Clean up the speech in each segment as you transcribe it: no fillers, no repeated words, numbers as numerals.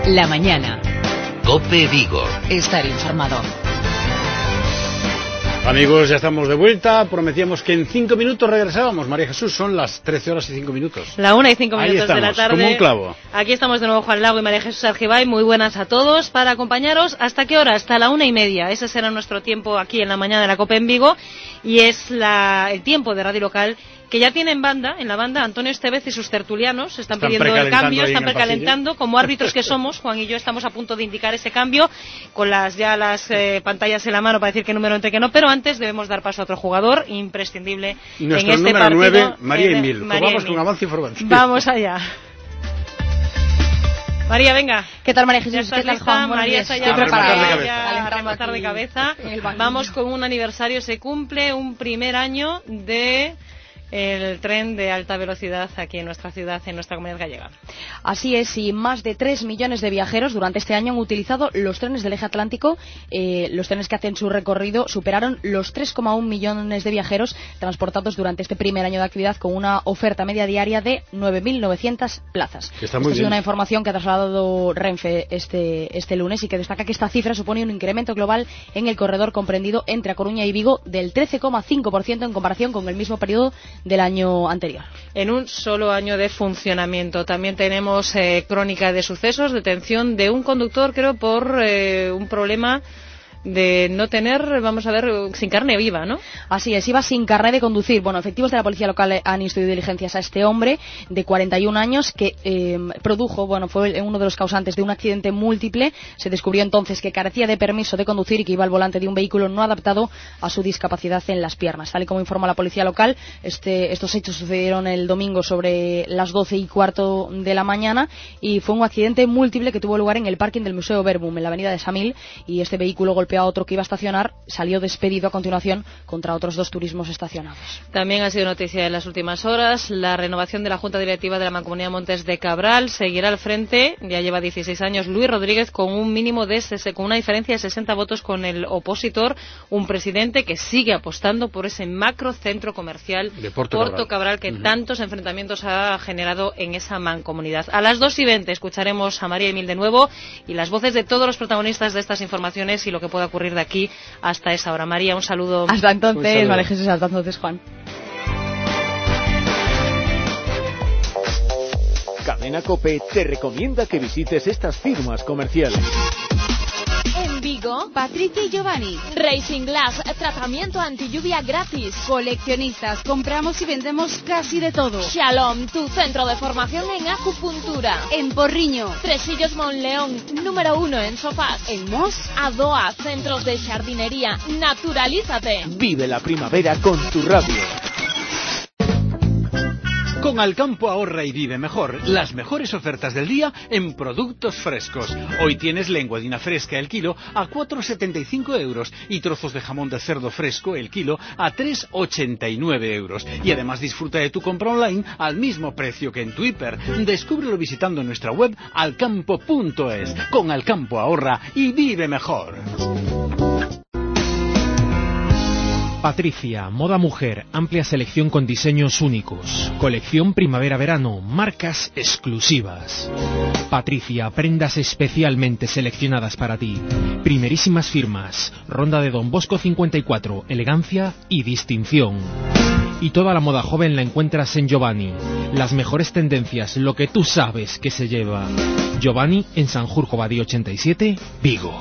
La mañana. COPE Vigo. Estar informado. Amigos, ya estamos de vuelta. Prometíamos que en 5 minutos regresábamos. María Jesús, son las 13 horas y 5 minutos. La 1 y 5 minutos estamos, de la tarde. como un clavo. Aquí estamos de nuevo Juan Lago y María Jesús Argibay. Muy buenas a todos. Para acompañaros, ¿hasta qué hora? Hasta la 1:30. Ese será nuestro tiempo aquí en la mañana de la COPE en Vigo. Y es el tiempo de Radio Local, que ya tiene en la banda, Antonio Estevez y sus tertulianos. Están pidiendo el cambio, están precalentando. Como árbitros que somos, Juan y yo estamos a punto de indicar ese cambio, con las pantallas en la mano para decir qué número entre qué no. Pero antes debemos dar paso a otro jugador imprescindible y en este número partido. 9, María Emil. Vamos con avance informativo. Vamos allá. María, venga. ¿Qué tal, María Jesús? ¿Qué tal, Juan? María está ya preparada. a rematar de cabeza. Vamos con un aniversario. Se cumple un primer año de el tren de alta velocidad aquí en nuestra ciudad, en nuestra comunidad gallega. Así es, y más de 3 millones de viajeros durante este año han utilizado los trenes del eje atlántico. Los trenes que hacen su recorrido superaron los 3,1 millones de viajeros transportados durante este primer año de actividad, con una oferta media diaria de 9.900 plazas. Esta ha sido una información que ha trasladado Renfe este lunes, y que destaca que esta cifra supone un incremento global en el corredor comprendido entre A Coruña y Vigo del 13,5% en comparación con el mismo periodo del año anterior. En un solo año de funcionamiento. También tenemos crónica de sucesos, detención de un conductor, creo, por un problema de no tener, vamos a ver, sin carne viva, ¿no? Así es, iba sin carnet de conducir. Bueno, efectivos de la policía local han instruido diligencias a este hombre de 41 años que fue uno de los causantes de un accidente múltiple. Se descubrió entonces que carecía de permiso de conducir y que iba al volante de un vehículo no adaptado a su discapacidad en las piernas. Tal y como informa la policía local, estos hechos sucedieron el domingo sobre las 12:15 de la mañana, y fue un accidente múltiple que tuvo lugar en el parking del Museo Verbum, en la avenida de Samil, y este vehículo golpeó a otro que iba a estacionar, salió despedido a continuación contra otros 2 turismos estacionados. También ha sido noticia en las últimas horas la renovación de la Junta Directiva de la Mancomunidad Montes de Cabral. Seguirá al frente, ya lleva 16 años, Luis Rodríguez, con una diferencia de 60 votos con el opositor, un presidente que sigue apostando por ese macro centro comercial de Porto Cabral, que tantos enfrentamientos ha generado en esa mancomunidad. A las 2:20 escucharemos a María Emil de nuevo y las voces de todos los protagonistas de estas informaciones y lo que pueda ocurrir de aquí hasta esa hora. María, un saludo. Hasta entonces, María Jesús, hasta entonces, Juan. Cadena COPE te recomienda que visites estas firmas comerciales. En Vigo, Patricia y Giovanni. Racing Glass, tratamiento anti-lluvia gratis. Coleccionistas, compramos y vendemos casi de todo. Shalom, tu centro de formación en acupuntura. En Porriño. Tresillos Monleón, número 1 en sofás. En Mos. Adoa, centros de jardinería. Naturalízate. Vive la primavera con tu radio. Con Alcampo ahorra y vive mejor. Las mejores ofertas del día en productos frescos. Hoy tienes lenguadina fresca el kilo a 4,75 euros y trozos de jamón de cerdo fresco el kilo a 3,89 euros. Y además disfruta de tu compra online al mismo precio que en tu hiper. Descúbrelo visitando nuestra web alcampo.es. Con Alcampo ahorra y vive mejor. Patricia, moda mujer, amplia selección con diseños únicos. Colección primavera-verano, marcas exclusivas. Patricia, prendas especialmente seleccionadas para ti. Primerísimas firmas, Ronda de Don Bosco 54, elegancia y distinción. Y toda la moda joven la encuentras en Giovanni. Las mejores tendencias, lo que tú sabes que se lleva. Giovanni en Sanjurjo Badí 87, Vigo.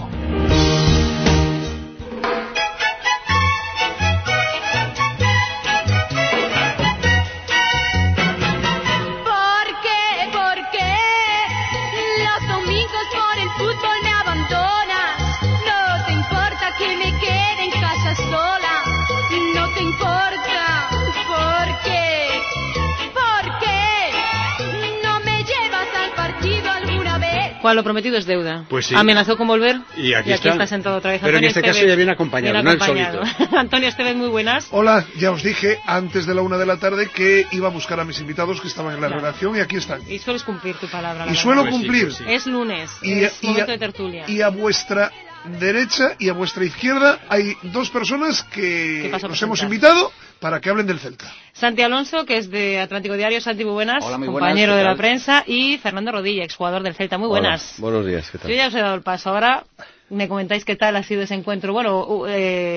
Juan, lo prometido es deuda. Pues sí. Amenazó con volver y aquí está sentado otra vez. Pero Antonio en este Estevez, caso ya viene acompañado, no el solito. Antonio Estevez, muy buenas. Hola, ya os dije antes de la 1 de la tarde que iba a buscar a mis invitados que estaban en la redacción y aquí están. Y sueles cumplir tu palabra. Y suelo cumplir. Sí. Es lunes, es momento de tertulia. Y a vuestra derecha y a vuestra izquierda hay 2 personas que nos hemos invitado para que hablen del Celta. Santi Alonso, que es de Atlántico Diario. Santi, muy buenas. Hola, muy compañero buenas, de la prensa. Y Fernando Rodilla, exjugador del Celta. Muy buenas. Hola, buenos días, ¿qué tal? Yo ya os he dado el paso. Ahora me comentáis qué tal ha sido ese encuentro. Bueno,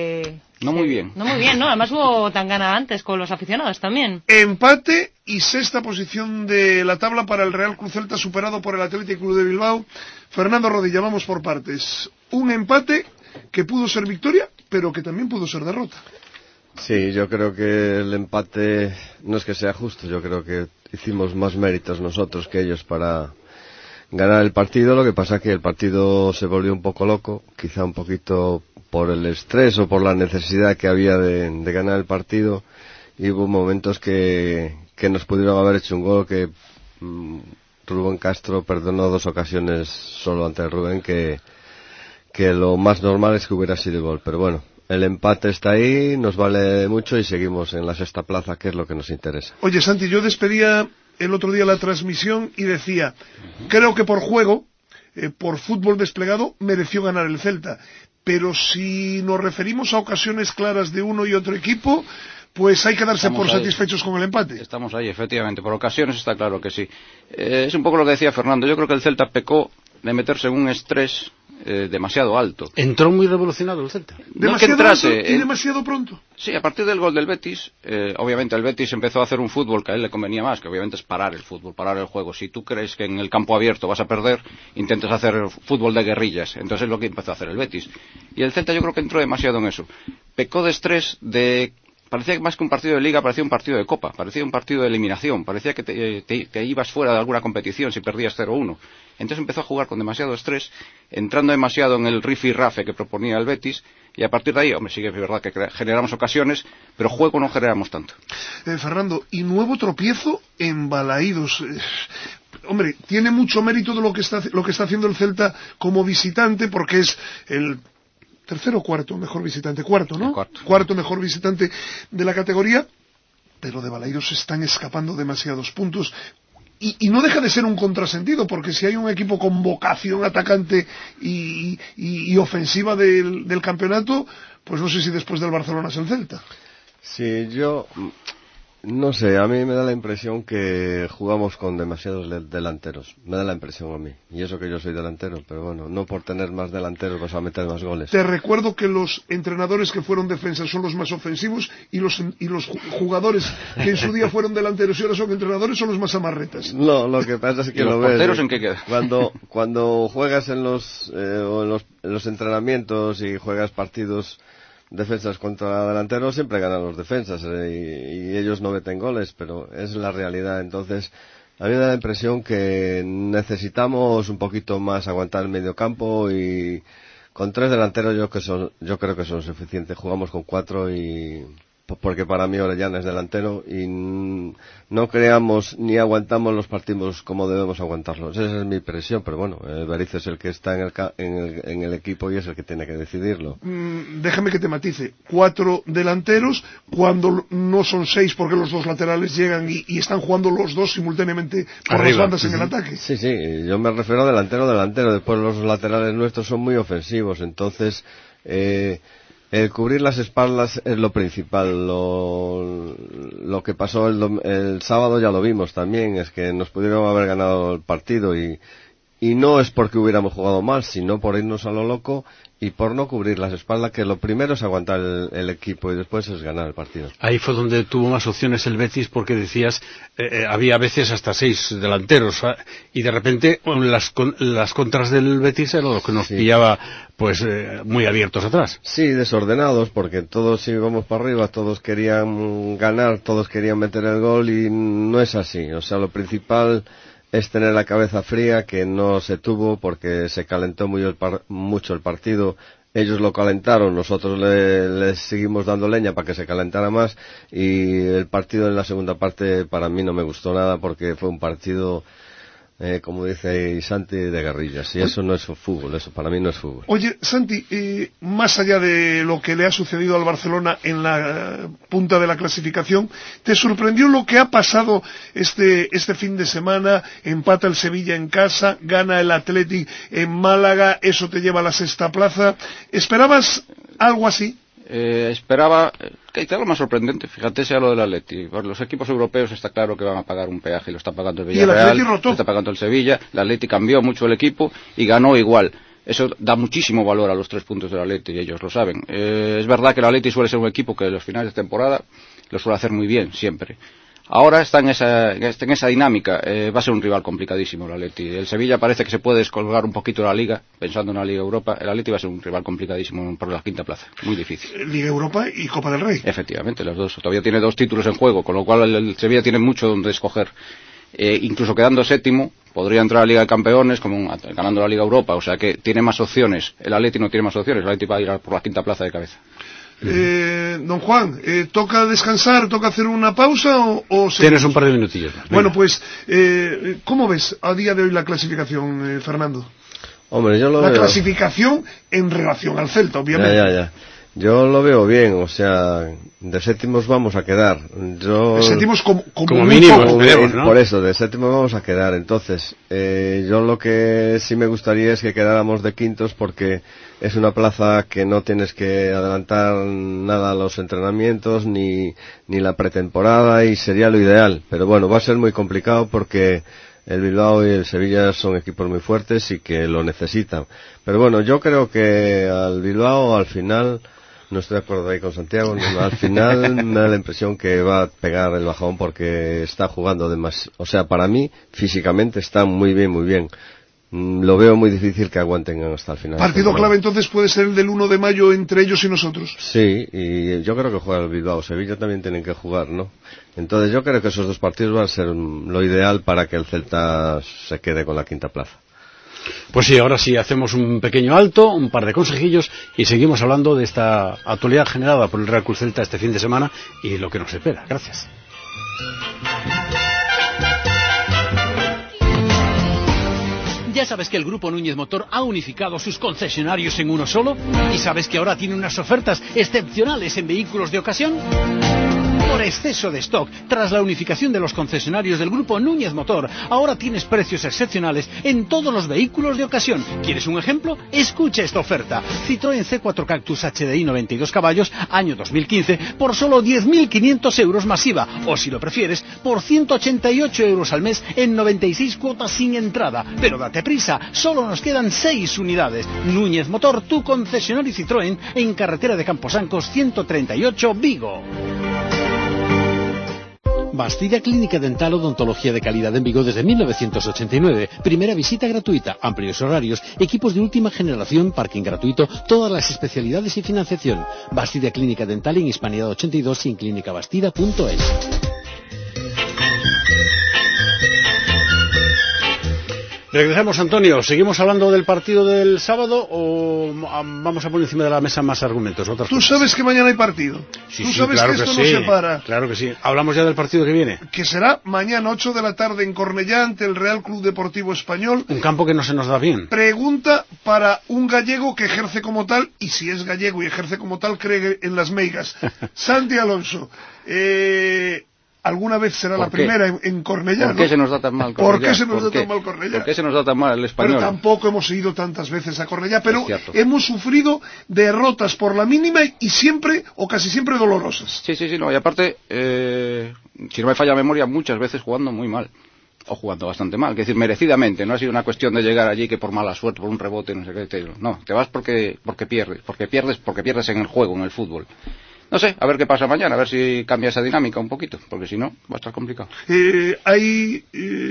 no muy bien. No muy bien, ¿no? Además hubo tangana antes con los aficionados también. Empate y sexta posición de la tabla para el Real Cruz Celta, superado por el Athletic Club de Bilbao. Fernando Rodilla, vamos por partes. Un empate que pudo ser victoria, pero que también pudo ser derrota. Sí, yo creo que el empate no es que sea justo, yo creo que hicimos más méritos nosotros que ellos para ganar el partido. Lo que pasa es que el partido se volvió un poco loco, quizá un poquito por el estrés o por la necesidad que había de ganar el partido, y hubo momentos que nos pudieron haber hecho un gol que Rubén Castro perdonó 2 ocasiones solo ante Rubén, que lo más normal es que hubiera sido gol, pero bueno, el empate está ahí, nos vale mucho y seguimos en la sexta plaza, que es lo que nos interesa. Oye, Santi, yo despedía el otro día la transmisión y decía, creo que por juego, por fútbol desplegado, mereció ganar el Celta, pero si nos referimos a ocasiones claras de uno y otro equipo, pues hay que darse por satisfechos con el empate. Estamos ahí, efectivamente, por ocasiones está claro que sí. Es un poco lo que decía Fernando, yo creo que el Celta pecó de meterse en un estrés demasiado alto. Entró muy revolucionado el Celta. Demasiado alto y demasiado pronto. Sí, a partir del gol del Betis, obviamente el Betis empezó a hacer un fútbol que a él le convenía más, que obviamente es parar el fútbol, parar el juego. Si tú crees que en el campo abierto vas a perder, intentas hacer fútbol de guerrillas. Entonces es lo que empezó a hacer el Betis. Y el Celta yo creo que entró demasiado en eso. Pecó de estrés, parecía que más que un partido de liga, parecía un partido de copa, parecía un partido de eliminación, parecía que te ibas fuera de alguna competición si perdías 0-1. Entonces empezó a jugar con demasiado estrés, entrando demasiado en el rifi-rafe que proponía el Betis, y a partir de ahí, hombre, sí que es verdad que generamos ocasiones, pero juego no generamos tanto. Fernando, y nuevo tropiezo en Balaídos. Hombre, tiene mucho mérito de lo que está haciendo el Celta como visitante, porque es el tercero o cuarto mejor visitante, cuarto, ¿no? Cuarto mejor visitante de la categoría, pero de Balaídos se están escapando demasiados puntos. Y no deja de ser un contrasentido, porque si hay un equipo con vocación atacante y ofensiva del campeonato, pues no sé si después del Barcelona es el Celta. Sí, yo no sé, a mí me da la impresión que jugamos con demasiados delanteros, me da la impresión a mí, y eso que yo soy delantero, pero bueno, no por tener más delanteros vas a meter más goles. Te recuerdo que los entrenadores que fueron defensas son los más ofensivos, y los jugadores que en su día fueron delanteros y ahora son entrenadores son los más amarretas. No, lo que pasa es que lo ves. ¿Porteros en qué queda? Cuando juegas en los entrenamientos y juegas partidos defensas contra delanteros, siempre ganan los defensas y ellos no meten goles, pero es la realidad. Entonces a mí me da la impresión que necesitamos un poquito más aguantar el medio campo, y con 3 delanteros yo creo que son suficientes. Jugamos con 4 porque para mí Orellana es delantero y no creamos ni aguantamos los partidos como debemos aguantarlos. Esa es mi impresión, pero bueno, Berizzo es el que está en el equipo y es el que tiene que decidirlo. Déjame que te matice, 4 delanteros cuando no son 6, porque los 2 laterales llegan y están jugando los 2 simultáneamente por las bandas en el ataque. Sí, yo me refiero a delantero, después los laterales nuestros son muy ofensivos, entonces el cubrir las espaldas es lo principal. Lo que pasó el sábado ya lo vimos también, es que nos pudieron haber ganado el partido y no es porque hubiéramos jugado mal, sino por irnos a lo loco y por no cubrir las espaldas, que lo primero es aguantar el equipo y después es ganar el partido. Ahí fue donde tuvo más opciones el Betis, porque decías, había a veces hasta 6 delanteros, y de repente las contras del Betis eran lo que nos pillaba pues muy abiertos atrás. Sí, desordenados, porque todos íbamos para arriba, todos querían ganar, todos querían meter el gol, y no es así. O sea, lo principal es tener la cabeza fría, que no se tuvo porque se calentó mucho el partido. Ellos lo calentaron, nosotros les seguimos dando leña para que se calentara más, y el partido en la segunda parte para mí no me gustó nada, porque fue un partido, como dice Santi, de guerrillas, y eso no es fútbol, eso para mí no es fútbol. Oye, Santi, más allá de lo que le ha sucedido al Barcelona en la punta de la clasificación, ¿te sorprendió lo que ha pasado este fin de semana? Empata el Sevilla en casa, gana el Athletic en Málaga, eso te lleva a la sexta plaza. ¿Esperabas algo así? Esperaba, quizá lo más sorprendente, fíjate, sea lo del Atleti. Por los equipos europeos está claro que van a pagar un peaje, lo está pagando el Villarreal, lo está pagando el Sevilla, el Atleti cambió mucho el equipo y ganó igual. Eso da muchísimo valor a los 3 puntos del Atleti y ellos lo saben. Es verdad que el Atleti suele ser un equipo que en los finales de temporada lo suele hacer muy bien, siempre. Ahora está en esa dinámica, va a ser un rival complicadísimo el Atleti. El Sevilla parece que se puede descolgar un poquito de la Liga, pensando en la Liga Europa. El Atleti va a ser un rival complicadísimo por la quinta plaza, muy difícil. Liga Europa y Copa del Rey. Efectivamente, los dos. Todavía tiene 2 títulos en juego, con lo cual el Sevilla tiene mucho donde escoger. Incluso quedando séptimo, podría entrar a la Liga de Campeones ganando la Liga Europa, o sea que tiene más opciones. El Atleti no tiene más opciones, el Atleti va a ir por la quinta plaza de cabeza. Don Juan, ¿toca descansar, toca hacer una pausa o tienes un par de minutillos más? Bueno, pues, ¿cómo ves a día de hoy la clasificación, Fernando? Hombre, yo lo veo... La clasificación en relación al Celta, obviamente. Ya. Yo lo veo bien, o sea, de séptimos vamos a quedar. De séptimos como mínimo, ¿no? Por eso, de séptimos vamos a quedar. Entonces, yo lo que sí me gustaría es que quedáramos de quintos, porque es una plaza que no tienes que adelantar nada a los entrenamientos ni la pretemporada, y sería lo ideal. Pero bueno, va a ser muy complicado porque el Bilbao y el Sevilla son equipos muy fuertes y que lo necesitan. Pero bueno, yo creo que al Bilbao al final... No estoy de acuerdo ahí con Santiago, al final me da la impresión que va a pegar el bajón porque está jugando demasiado. O sea, para mí, físicamente está muy bien. Lo veo muy difícil que aguanten hasta el final. ¿Partido clave entonces puede ser el del 1 de mayo entre ellos y nosotros? Sí, y yo creo que juega el Bilbao. Sevilla también tienen que jugar, ¿no? Entonces yo creo que esos 2 partidos van a ser lo ideal para que el Celta se quede con la quinta plaza. Pues sí, ahora sí, hacemos un pequeño alto, un par de consejillos y seguimos hablando de esta actualidad generada por el Real Cruz Celta este fin de semana y lo que nos espera. Gracias. ¿Ya sabes que el Grupo Núñez Motor ha unificado sus concesionarios en uno solo? ¿Y sabes que ahora tiene unas ofertas excepcionales en vehículos de ocasión? Por exceso de stock, tras la unificación de los concesionarios del Grupo Núñez Motor, ahora tienes precios excepcionales en todos los vehículos de ocasión. ¿Quieres un ejemplo? Escucha esta oferta. Citroën C4 Cactus HDI 92 caballos, año 2015, por solo 10.500 euros masiva. O si lo prefieres, por 188 euros al mes en 96 cuotas sin entrada. Pero date prisa, solo nos quedan 6 unidades. Núñez Motor, tu concesionario Citroën, en carretera de Camposancos 138, Vigo. Bastida Clínica Dental Odontología de Calidad en Vigo desde 1989. Primera visita gratuita, amplios horarios, equipos de última generación, parking gratuito, todas las especialidades y financiación. Bastida Clínica Dental en Hispanidad 82 y en clínicabastida.es. Regresamos, Antonio. ¿Seguimos hablando del partido del sábado o vamos a poner encima de la mesa más argumentos? Tú sabes que mañana hay partido. Sí, tú sabes claro que esto que sí, no se para. Claro que sí. ¿Hablamos ya del partido que viene? Que será mañana 8 de la tarde en Cornellá ante el Real Club Deportivo Español. Un campo que no se nos da bien. Pregunta para un gallego que ejerce como tal, y si es gallego y ejerce como tal, cree en las meigas. Santi Alonso. Alguna vez será la primera en Cornellá, ¿Por qué se nos da tan mal Cornellá? ¿Por qué se nos da tan mal Cornellá? ¿Por qué se nos da tan mal el Español? Pero tampoco hemos ido tantas veces a Cornellá, pero hemos sufrido derrotas por la mínima y siempre, o casi siempre, dolorosas. Sí, no, y aparte, si no me falla la memoria, muchas veces jugando muy mal. O jugando bastante mal, es decir, merecidamente. No ha sido una cuestión de llegar allí que por mala suerte, por un rebote, no sé qué. No, te vas porque pierdes en el juego, en el fútbol. No sé, a ver qué pasa mañana, a ver si cambia esa dinámica un poquito, porque si no, va a estar complicado. Hay,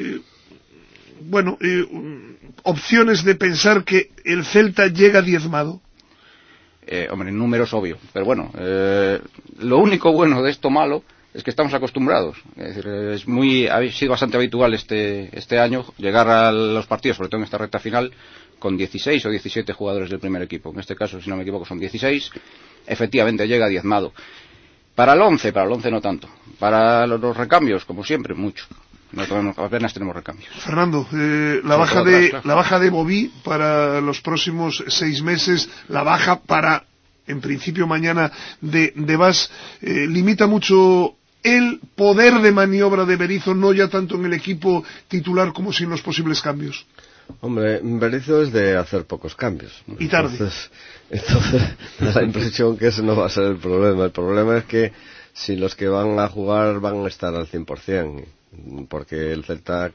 opciones de pensar que el Celta llega diezmado. Hombre, en números obvio, pero bueno, lo único bueno de esto malo es que estamos acostumbrados. Es decir, ha sido bastante habitual este año llegar a los partidos, sobre todo en esta recta final, con 16 o 17 jugadores del primer equipo. En este caso, si no me equivoco, son 16. Efectivamente, llega diezmado. Para el 11 no tanto. Para los recambios, como siempre, mucho. Apenas tenemos recambios. Fernando, la baja de Bobby para los próximos 6 meses, la baja para, en principio, mañana de Bas, limita mucho el poder de maniobra de Berizzo, no ya tanto en el equipo titular como si en los posibles cambios. Hombre, Berizzo es de hacer pocos cambios. Y tarde. Entonces da la impresión que ese no va a ser el problema. El problema es que si los que van a jugar van a estar al 100%, porque el Celta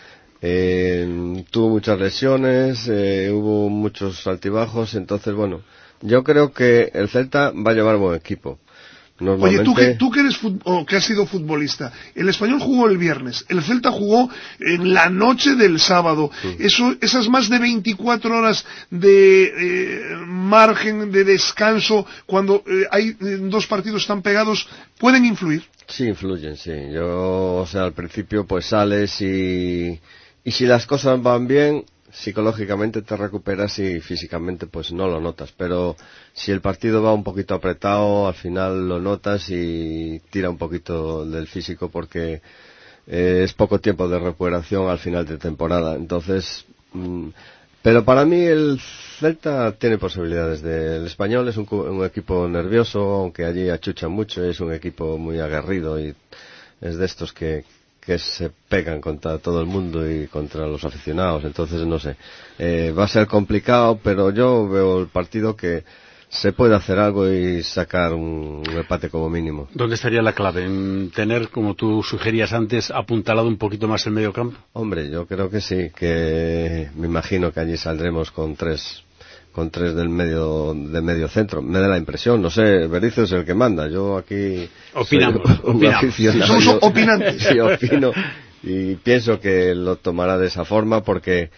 tuvo muchas lesiones, hubo muchos altibajos, entonces bueno, yo creo que el Celta va a llevar buen equipo. Oye, tú que eres que has sido futbolista, el Español jugó el viernes, el Celta jugó en la noche del sábado. Esas más de 24 horas de margen de descanso cuando hay dos partidos tan pegados, ¿pueden influir? Sí, influyen, sí. Al principio pues sales y si las cosas van bien, psicológicamente te recuperas y físicamente pues no lo notas, pero si el partido va un poquito apretado, al final lo notas y tira un poquito del físico porque es poco tiempo de recuperación al final de temporada. Entonces, pero para mí el Celta tiene posibilidades. El Español es un equipo nervioso, aunque allí achuchan mucho, es un equipo muy aguerrido y es de estos que se pegan contra todo el mundo y contra los aficionados. Entonces no sé, va a ser complicado, pero yo veo el partido que se puede hacer algo y sacar un empate como mínimo. ¿Dónde estaría la clave? ¿En tener, como tú sugerías antes, apuntalado un poquito más el medio campo? Hombre, yo creo que sí, que me imagino que allí saldremos con tres del medio centro. Me da la impresión, no sé, Berizzo es el que manda, yo aquí opinamos. Somos opinantes. Sí, opino y pienso que lo tomará de esa forma porque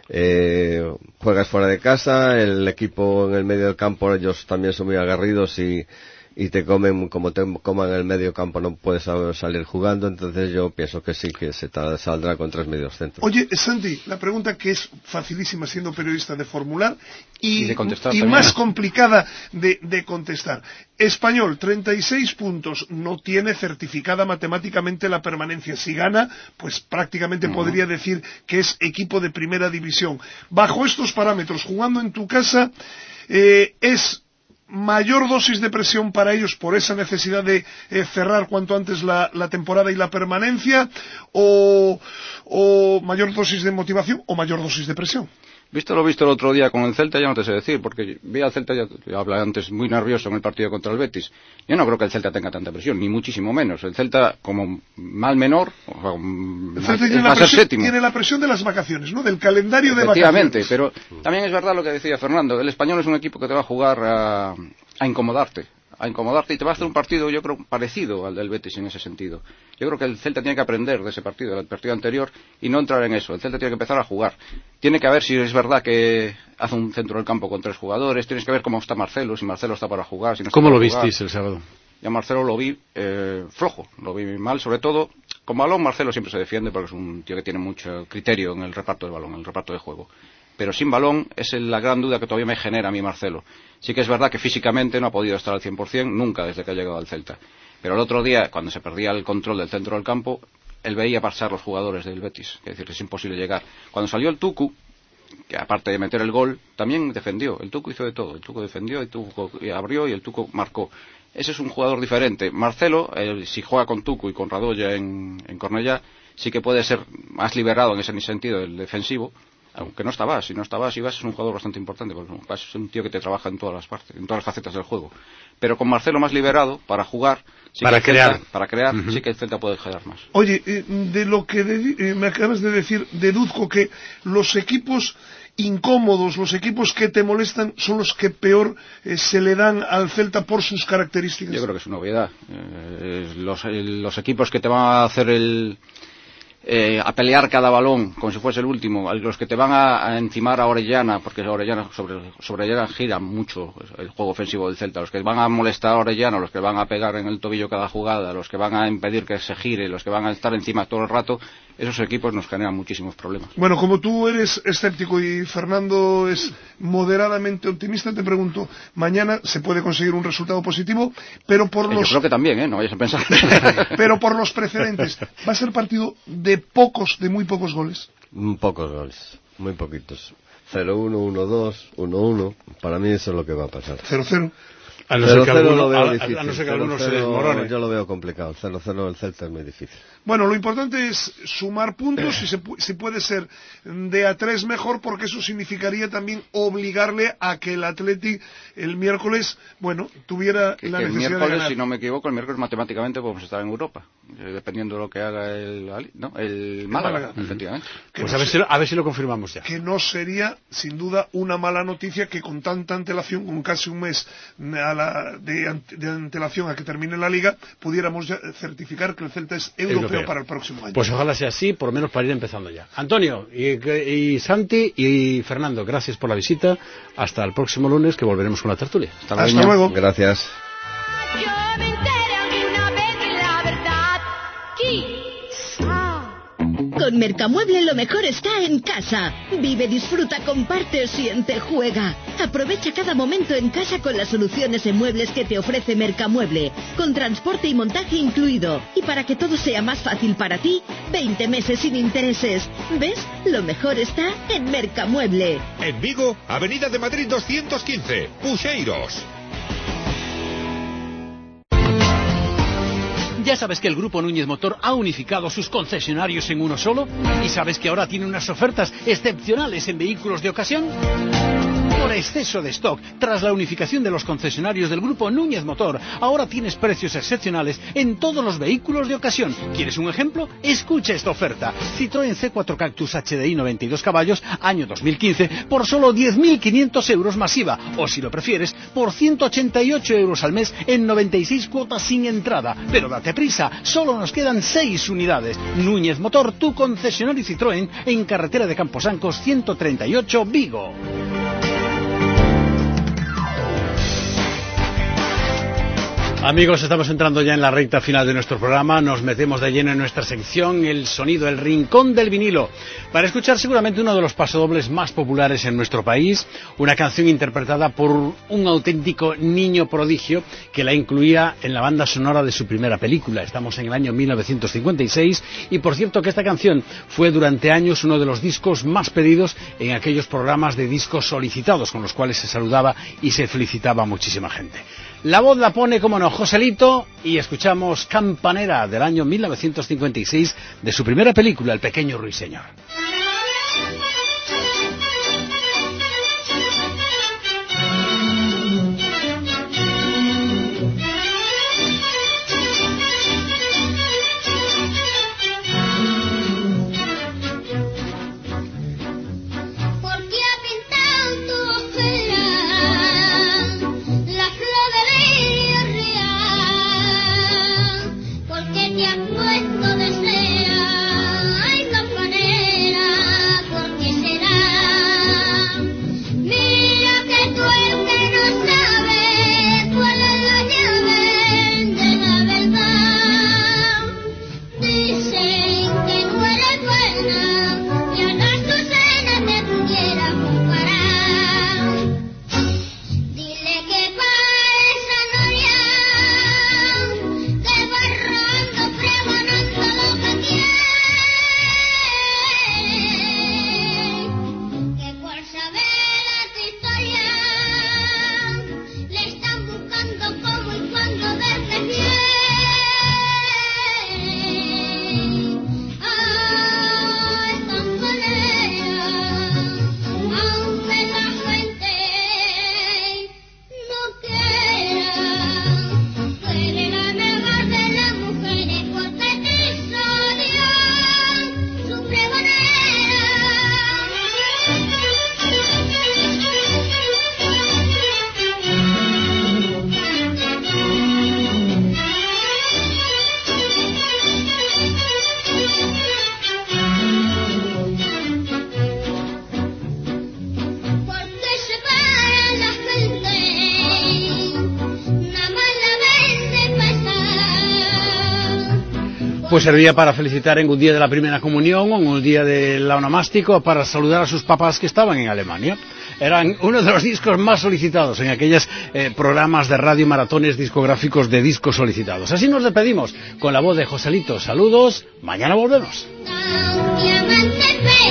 juegas fuera de casa, el equipo en el medio del campo, ellos también son muy aguerridos y te comen, como te coman en el medio campo no puedes salir jugando, entonces yo pienso que sí, que se saldrá con tres medios centros. Oye, Santi, la pregunta que es facilísima siendo periodista de formular y de más complicada de contestar. Español, 36 puntos, no tiene certificada matemáticamente la permanencia. Si gana, pues prácticamente podría decir que es equipo de primera división. Bajo estos parámetros, jugando en tu casa, es mayor dosis de presión para ellos por esa necesidad de cerrar cuanto antes la temporada y la permanencia, o mayor dosis de motivación o mayor dosis de presión. Visto lo visto el otro día con el Celta, ya no te sé decir, porque vi al Celta, ya hablé antes, muy nervioso en el partido contra el Betis. Yo no creo que el Celta tenga tanta presión, ni muchísimo menos. El Celta, como mal menor, el Celta tiene la presión de las vacaciones, ¿no? Del calendario de vacaciones. Efectivamente, pero también es verdad lo que decía Fernando. El Español es un equipo que te va a jugar a incomodarte y te va a hacer un partido, yo creo, parecido al del Betis en ese sentido. Yo creo que el Celta tiene que aprender de ese partido, del partido anterior, y no entrar en eso. El Celta tiene que empezar a jugar. Tiene que ver si es verdad que hace un centro del campo con tres jugadores, tienes que ver cómo está Marcelo, si Marcelo está para jugar, si no está. ¿Cómo lo visteis el sábado? Ya Marcelo lo vi flojo, lo vi mal, sobre todo con balón. Marcelo siempre se defiende porque es un tío que tiene mucho criterio en el reparto del balón, en el reparto de juego. Pero sin balón es la gran duda que todavía me genera a mí Marcelo. Sí que es verdad que físicamente no ha podido estar al 100% nunca desde que ha llegado al Celta. Pero el otro día, cuando se perdía el control del centro del campo, él veía pasar los jugadores del Betis. Es decir, es imposible llegar. Cuando salió el Tucu, que aparte de meter el gol, también defendió. El Tucu hizo de todo. El Tucu defendió, el Tucu abrió y el Tucu marcó. Ese es un jugador diferente. Marcelo, si juega con Tucu y con Radoya en Cornellá, sí que puede ser más liberado en ese sentido del defensivo. Aunque no está Bas, si no está Bas, Ibas es un jugador bastante importante, porque Bas es un tío que te trabaja en todas las partes, en todas las facetas del juego. Pero con Marcelo más liberado, para jugar, para crear, sí que el Celta puede generar más. Oye, de lo que me acabas de decir, deduzco que los equipos incómodos, los equipos que te molestan, son los que peor se le dan al Celta por sus características. Yo creo que es una obviedad. Los equipos que te van a hacer a pelear cada balón como si fuese el último, los que te van a encimar a Orellana, porque Orellana sobre Orellana gira mucho el juego ofensivo del Celta, los que van a molestar a Orellana, los que van a pegar en el tobillo cada jugada, los que van a impedir que se gire, los que van a estar encima todo el rato, esos equipos nos generan muchísimos problemas. Bueno, como tú eres escéptico y Fernando es moderadamente optimista, te pregunto, mañana se puede conseguir un resultado positivo, pero por los... Yo creo que también, no vayas a pensar. Pero por los precedentes, ¿va a ser partido de muy pocos goles? Pocos goles, muy poquitos. 0-1, 1-2, 1-1, para mí eso es lo que va a pasar. 0-0. A no ser que difícil. alguno se desmorone. Yo lo veo complicado. 0-0 el Celta es muy difícil. Bueno, lo importante es sumar puntos, si puede ser de a 3 mejor, porque eso significaría también obligarle a que el Athletic el miércoles, tuviera la necesidad el miércoles, de ganar. Si no me equivoco, el miércoles matemáticamente podemos estar en Europa, dependiendo de lo que haga el Málaga, efectivamente. Pues a ver si lo confirmamos ya. Que no sería, sin duda, una mala noticia que con tanta antelación, con casi un mes de antelación a que termine la Liga, pudiéramos ya certificar que el Celta es europeo para el próximo año. Pues ojalá sea así, por lo menos para ir empezando ya. Antonio y Santi y Fernando, gracias por la visita. Hasta el próximo lunes, que volveremos con la tertulia. Hasta luego. Gracias. Con Mercamueble lo mejor está en casa. Vive, disfruta, comparte, siente, juega. Aprovecha cada momento en casa con las soluciones en muebles que te ofrece Mercamueble, con transporte y montaje incluido. Y para que todo sea más fácil para ti, 20 meses sin intereses. ¿Ves? Lo mejor está en Mercamueble. En Vigo, Avenida de Madrid 215, Puxeiros. ¿Ya sabes que el Grupo Núñez Motor ha unificado sus concesionarios en uno solo? ¿Y sabes que ahora tiene unas ofertas excepcionales en vehículos de ocasión? Por exceso de stock, tras la unificación de los concesionarios del Grupo Núñez Motor, ahora tienes precios excepcionales en todos los vehículos de ocasión. ¿Quieres un ejemplo? Escucha esta oferta. Citroën C4 Cactus HDI 92 caballos, año 2015, por solo 10.500 euros más IVA. O si lo prefieres, por 188 euros al mes en 96 cuotas sin entrada. Pero date prisa, solo nos quedan 6 unidades. Núñez Motor, tu concesionario Citroën, en carretera de Camposancos 138, Vigo. Amigos, estamos entrando ya en la recta final de nuestro programa. Nos metemos de lleno en nuestra sección El Sonido, el Rincón del Vinilo, para escuchar seguramente uno de los pasodobles más populares en nuestro país, una canción interpretada por un auténtico niño prodigio que la incluía en la banda sonora de su primera película. Estamos en el año 1956 y por cierto que esta canción fue durante años uno de los discos más pedidos en aquellos programas de discos solicitados con los cuales se saludaba y se felicitaba a muchísima gente. La voz la pone, como no, Joselito, y escuchamos Campanera del año 1956 de su primera película, El Pequeño Ruiseñor. Pues servía para felicitar en un día de la primera comunión o en un día del onomástico, para saludar a sus papás que estaban en Alemania. Eran uno de los discos más solicitados en aquellos programas de radio, maratones discográficos de discos solicitados. Así nos despedimos con la voz de Joselito. Saludos, mañana volvemos.